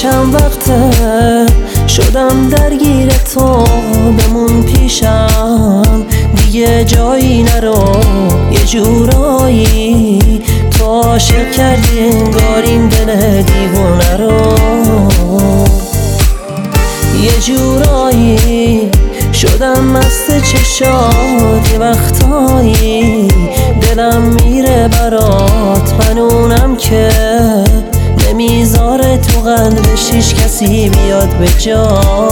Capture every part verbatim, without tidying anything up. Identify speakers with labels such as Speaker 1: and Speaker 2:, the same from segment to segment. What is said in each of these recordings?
Speaker 1: چند وقته شدم درگیر تو، بمون پیشم دیگه جایی نرو. یه جورایی تو عاشق کردی انگار این دل دیوونه رو. یه جورایی شدم مست چشات، یه وقتایی دلم میره برات، من اونم که نمیذاره تو قلبش هیچ کسی بیاد به جا.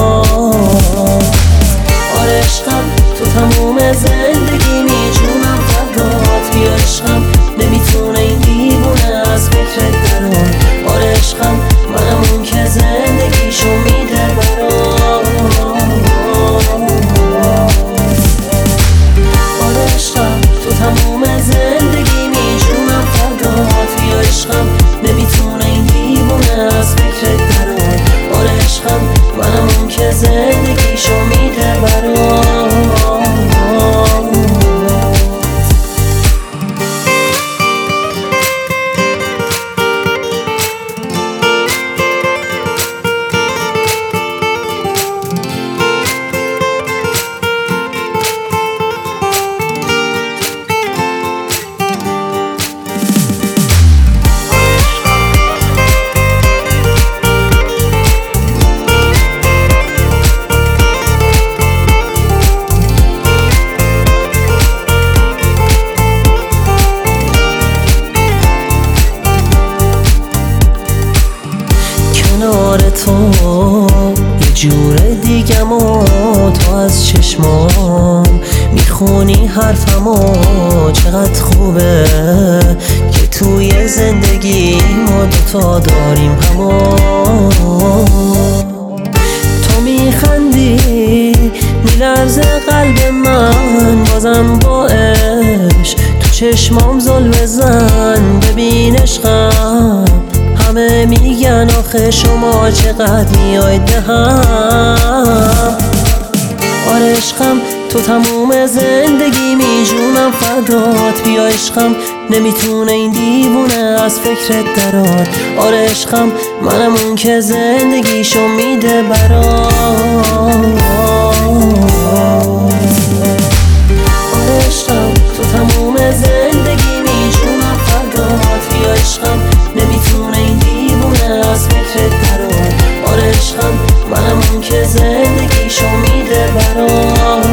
Speaker 1: آره عشقم تو تموم زندگی میجونم فردات، بیا عشقم نمیتونه این دیوونه از فکرت درون. آره عشقم منم اون که زندگیشو میده برات. آره عشقم تو تموم زندگی میجونم فردات، بیا عشقم نمیتونه این دیوونه از فکرت درون. آره عشقم منم اون که زندگیشو میده برات. کنار تو یه جور دیگم و تو از چشمام میخونی حرفمو. چقدر خوبه که توی زندگی ما دوتا داریم همو. تو میخندی میلرزه قلب من، بازم با عشق تو چشمام زل بزن. ببین عشقم همه میگن آخه شما چقدر میاید به هم. آره عشقم تو تموم زندگی میجونم فردات، بیا عشقم نمیتونه این دیوونه از فکرت درات. آره عشقم منم اون که زندگیشو میده برات. آره عشقم تو تموم زندگی میجونم فردات، بیا عشقم نمیتونه این دیوونه از فکرت درات. آره عشقم منم اون که زندگیشو میده برات.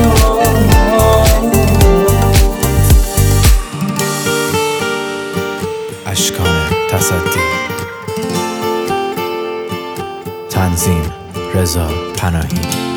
Speaker 2: اشکان تصدی، تنظیم رضا پناهی.